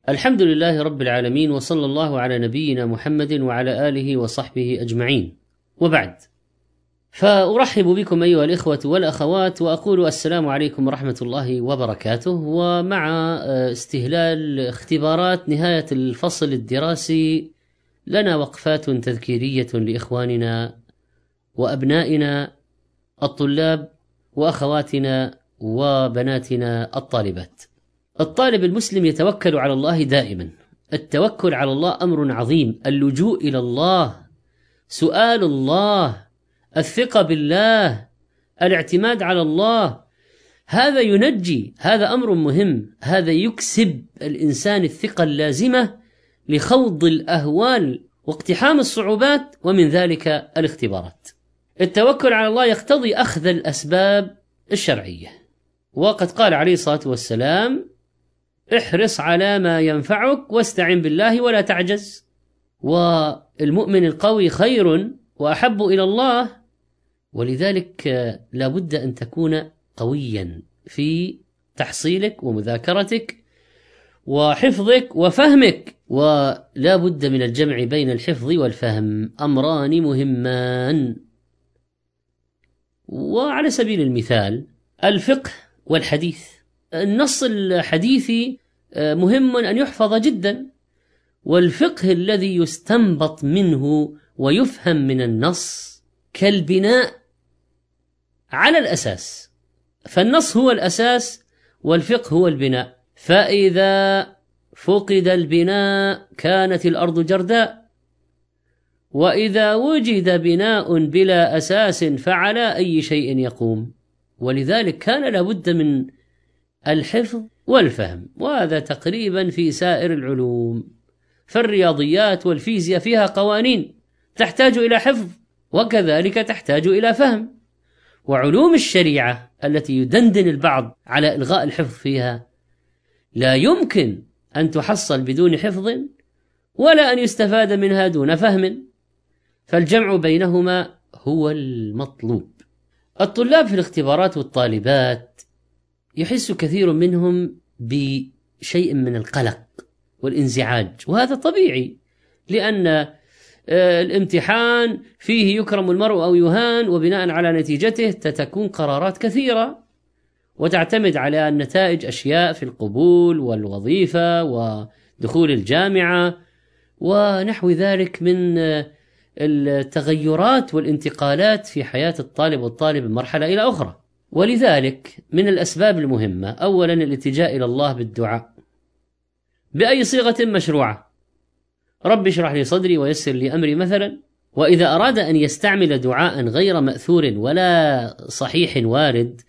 الحمد لله رب العالمين، وصلى الله على نبينا محمد وعلى آله وصحبه أجمعين، وبعد. فأرحب بكم أيها الإخوة والأخوات، وأقول السلام عليكم ورحمة الله وبركاته. ومع استهلال اختبارات نهاية الفصل الدراسي لنا وقفات تذكيرية لإخواننا وأبنائنا الطلاب وأخواتنا وبناتنا الطالبات. الطالب المسلم يتوكل على الله دائما. التوكل على الله أمر عظيم، اللجوء إلى الله، سؤال الله، الثقة بالله، الاعتماد على الله، هذا ينجي، هذا أمر مهم، هذا يكسب الإنسان الثقة اللازمة لخوض الأهوال واقتحام الصعوبات، ومن ذلك الاختبارات. التوكل على الله يقتضي أخذ الأسباب الشرعية، وقد قال عليه الصلاة والسلام: احرص على ما ينفعك واستعن بالله ولا تعجز. والمؤمن القوي خير وأحب إلى الله، ولذلك لا بد أن تكون قويا في تحصيلك ومذاكرتك وحفظك وفهمك، ولا بد من الجمع بين الحفظ والفهم، أمران مهمان. وعلى سبيل المثال الفقه والحديث، النص الحديثي مهم أن يحفظ جدا، والفقه الذي يستنبط منه ويفهم من النص كالبناء على الأساس، فالنص هو الأساس والفقه هو البناء. فإذا فقد البناء كانت الأرض جرداء، وإذا وجد بناء بلا أساس فعلى أي شيء يقوم. ولذلك كان لابد من الحفظ والفهم، وهذا تقريبا في سائر العلوم. فالرياضيات والفيزياء فيها قوانين تحتاج إلى حفظ، وكذلك تحتاج إلى فهم. وعلوم الشريعة التي يدندن البعض على إلغاء الحفظ فيها لا يمكن أن تحصل بدون حفظ، ولا أن يستفاد منها دون فهم، فالجمع بينهما هو المطلوب. الطلاب في الاختبارات والطالبات يحس كثير منهم بشيء من القلق والانزعاج، وهذا طبيعي، لأن الامتحان فيه يكرم المرء أو يهان، وبناء على نتيجته تكون قرارات كثيرة، وتعتمد على النتائج أشياء في القبول والوظيفة ودخول الجامعة ونحو ذلك من التغيرات والانتقالات في حياة الطالب والطالب من مرحلة إلى أخرى. ولذلك من الأسباب المهمة أولا الالتجاء إلى الله بالدعاء بأي صيغة مشروعة، رب اشرح لي صدري ويسر لي أمري مثلا. وإذا أراد أن يستعمل دعاء غير مأثور ولا صحيح وارد،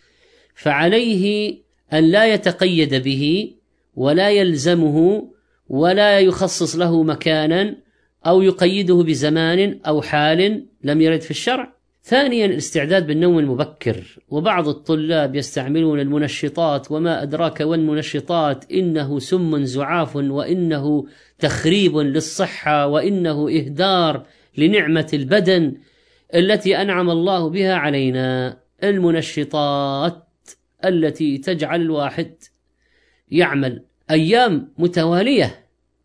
فعليه أن لا يتقيد به ولا يلزمه ولا يخصص له مكانا أو يقيده بزمان أو حال لم يرد في الشرع. ثانيا الاستعداد بالنوم المبكر، وبعض الطلاب يستعملون المنشطات، وما أدراك والمنشطات، إنه سم زعاف، وإنه تخريب للصحة، وإنه إهدار لنعمة البدن التي أنعم الله بها علينا. المنشطات التي تجعل الواحد يعمل أيام متوالية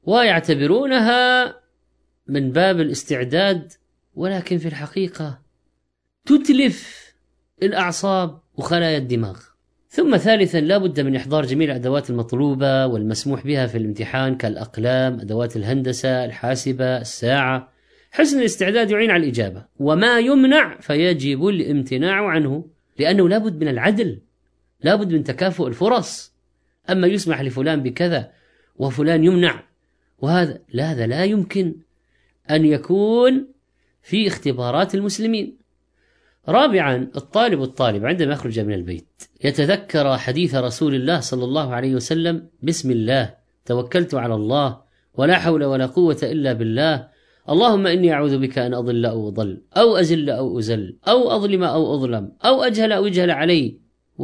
ويعتبرونها من باب الاستعداد، ولكن في الحقيقة تتلف الأعصاب وخلايا الدماغ. ثم ثالثا لا بد من إحضار جميع الأدوات المطلوبة والمسموح بها في الامتحان كالأقلام، أدوات الهندسة، الحاسبة، الساعة. حسن الاستعداد يعين على الإجابة، وما يمنع فيجب الامتناع عنه، لأنه لا بد من العدل، لا بد من تكافؤ الفرص. أما يسمح لفلان بكذا وفلان يمنع، وهذا لا يمكن أن يكون في اختبارات المسلمين. رابعا الطالب عندما يخرج من البيت يتذكر حديث رسول الله صلى الله عليه وسلم: بسم الله توكلت على الله ولا حول ولا قوة إلا بالله، اللهم إني أعوذ بك أن أضل أو أضل، أو أزل أو أزل، أو أظلم أو أظلم، أو أجهل أو يجهل علي.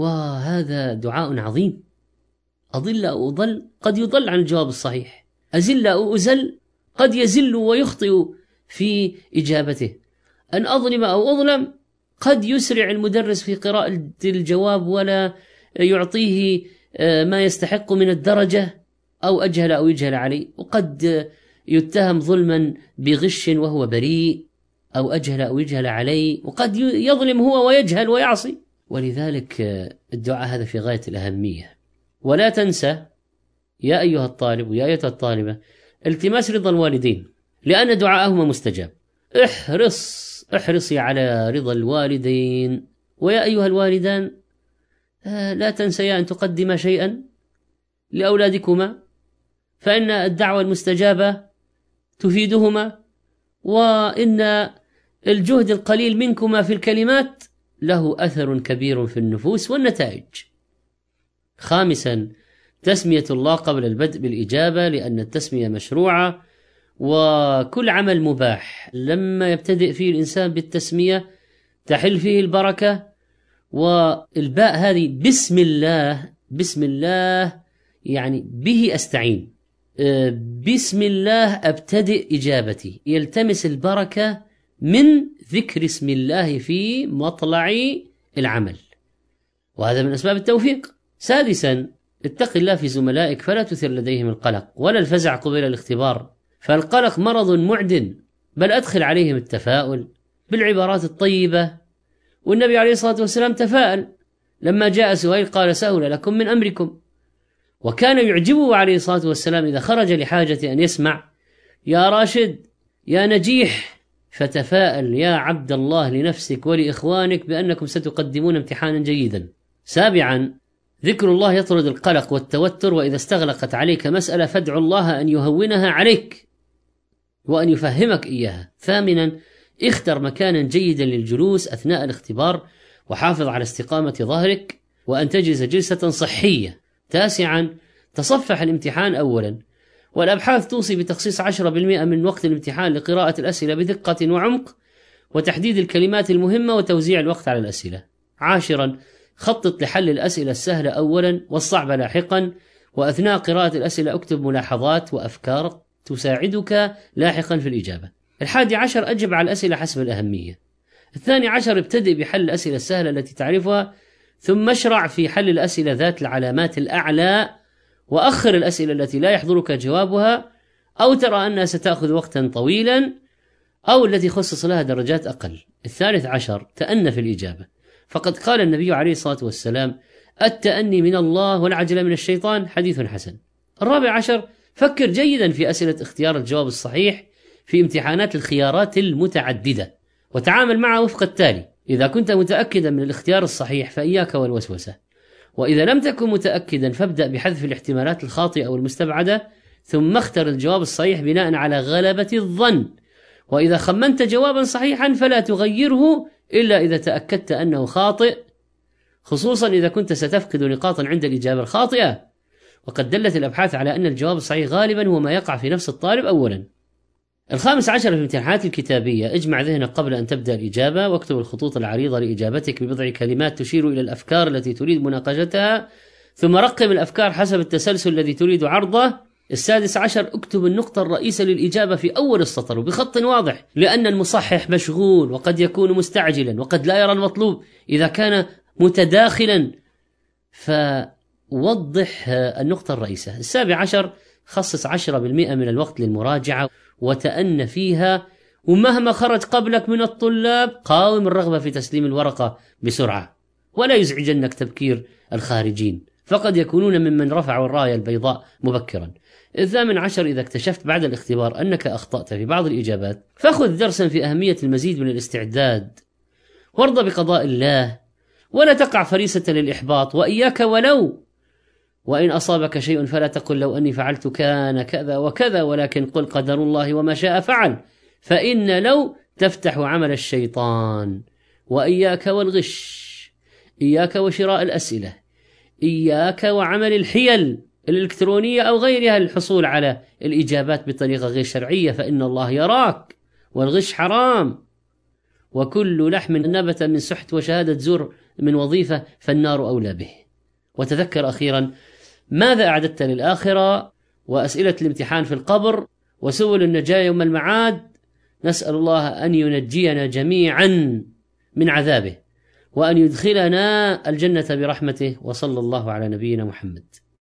وهذا دعاء عظيم. أضل أو أضل قد يضل عن الجواب الصحيح، أزل أو أزل قد يزل ويخطئ في إجابته، أن أظلم أو أظلم قد يسرع المدرس في قراءة الجواب ولا يعطيه ما يستحق من الدرجة، أو أجهل أو يجهل عليه، وقد يتهم ظلما بغش وهو بريء، أو أجهل أو يجهل عليه، وقد يظلم هو ويجهل ويعصي. ولذلك الدعاء هذا في غاية الأهمية. ولا تنسى يا أيها الطالب ويا أيتها الطالبة التماس رضا الوالدين، لأن دعاءهما مستجاب. احرصي على رضا الوالدين. ويا أيها الوالدان لا تنسيا أن تقدم شيئا لأولادكما، فإن الدعوة المستجابة تفيدهما، وإن الجهد القليل منكما في الكلمات له أثر كبير في النفوس والنتائج. 5 تسمية الله قبل البدء بالإجابة، لأن التسمية مشروعة، وكل عمل مباح لما يبتدئ فيه الإنسان بالتسمية تحل فيه البركة. والباء هذه بسم الله، بسم الله يعني به أستعين، بسم الله أبتدئ إجابتي، يلتمس البركة من ذكر اسم الله في مطلع العمل، وهذا من أسباب التوفيق. 6 اتق الله في زملائك فلا تثير لديهم القلق ولا الفزع قبيل الاختبار، فالقلق مرض معدن، بل أدخل عليهم التفاؤل بالعبارات الطيبة. والنبي عليه الصلاة والسلام تفاءل لما جاء سهيل قال سهل لكم من أمركم، وكان يعجبه عليه الصلاة والسلام إذا خرج لحاجة أن يسمع يا راشد يا نجيح، فتفاءل يا عبد الله لنفسك ولإخوانك بأنكم ستقدمون امتحانا جيدا. 7 ذكر الله يطرد القلق والتوتر، وإذا استغلقت عليك مسألة فادع الله أن يهونها عليك وأن يفهمك إياها. 8 اختر مكانا جيدا للجلوس أثناء الاختبار، وحافظ على استقامة ظهرك وأن تجلس جلسة صحية. 9 تصفح الامتحان أولا، والأبحاث توصي بتخصيص 10% من وقت الامتحان لقراءة الأسئلة بدقة وعمق، وتحديد الكلمات المهمة وتوزيع الوقت على الأسئلة. 10 خطط لحل الأسئلة السهلة أولا والصعبة لاحقا، وأثناء قراءة الأسئلة اكتب ملاحظات وأفكار تساعدك لاحقا في الإجابة. 11 أجب على الأسئلة حسب الأهمية. 12 ابتدئ بحل الأسئلة السهلة التي تعرفها، ثم اشرع في حل الأسئلة ذات العلامات الأعلى، وأخر الأسئلة التي لا يحضرك جوابها أو ترى أنها ستأخذ وقتا طويلا أو التي خصص لها درجات أقل. 13 تأنى في الإجابة، فقد قال النبي عليه الصلاة والسلام التأني من الله والعجلة من الشيطان، حديث حسن. 14 فكر جيدا في أسئلة اختيار الجواب الصحيح في امتحانات الخيارات المتعددة، وتعامل معها وفق التالي: إذا كنت متأكدا من الاختيار الصحيح فإياك والوسوسة، وإذا لم تكن متأكدا فابدأ بحذف الاحتمالات الخاطئة والمستبعدة، ثم اختر الجواب الصحيح بناء على غلبة الظن، وإذا خمنت جوابا صحيحا فلا تغيره إلا إذا تأكدت أنه خاطئ، خصوصا إذا كنت ستفقد نقاطا عند الإجابة الخاطئة، وقد دلت الأبحاث على أن الجواب الصحيح غالبا هو ما يقع في نفس الطالب أولا. 15 في الامتحانات الكتابية اجمع ذهنك قبل أن تبدأ الإجابة، واكتب الخطوط العريضة لإجابتك ببضع كلمات تشير إلى الأفكار التي تريد مناقشتها، ثم رقم الأفكار حسب التسلسل الذي تريد عرضه. 16 اكتب النقطة الرئيسة للإجابة في أول السطر وبخط واضح، لأن المصحح مشغول وقد يكون مستعجلا وقد لا يرى المطلوب إذا كان متداخلا، فوضح النقطة الرئيسة. 17 خصص 10% من الوقت للمراجعة وتأن فيها، ومهما خرج قبلك من الطلاب قاوم الرغبة في تسليم الورقة بسرعة، ولا يزعجنك تبكير الخارجين فقد يكونون ممن رفعوا الراية البيضاء مبكرا. 18 إذا اكتشفت بعد الاختبار أنك أخطأت في بعض الإجابات فخذ درسا في أهمية المزيد من الاستعداد، وارض بقضاء الله ولا تقع فريسة للإحباط، وإياك وإن أصابك شيء فلا تقل لو أني فعلت كان كذا وكذا، ولكن قل قدر الله وما شاء فعل، فإن لو تفتح عمل الشيطان. وإياك والغش، إياك وشراء الأسئلة، إياك وعمل الحيل الإلكترونية أو غيرها للحصول على الإجابات بطريقة غير شرعية، فإن الله يراك، والغش حرام، وكل لحم نبت من سحت وشهادة زور من وظيفة فالنار أولى به. وتذكر أخيرا ماذا أعددت للآخرة، وأسئلة الامتحان في القبر، وسبل النجاة يوم المعاد. نسأل الله أن ينجينا جميعا من عذابه وأن يدخلنا الجنة برحمته، وصلى الله على نبينا محمد.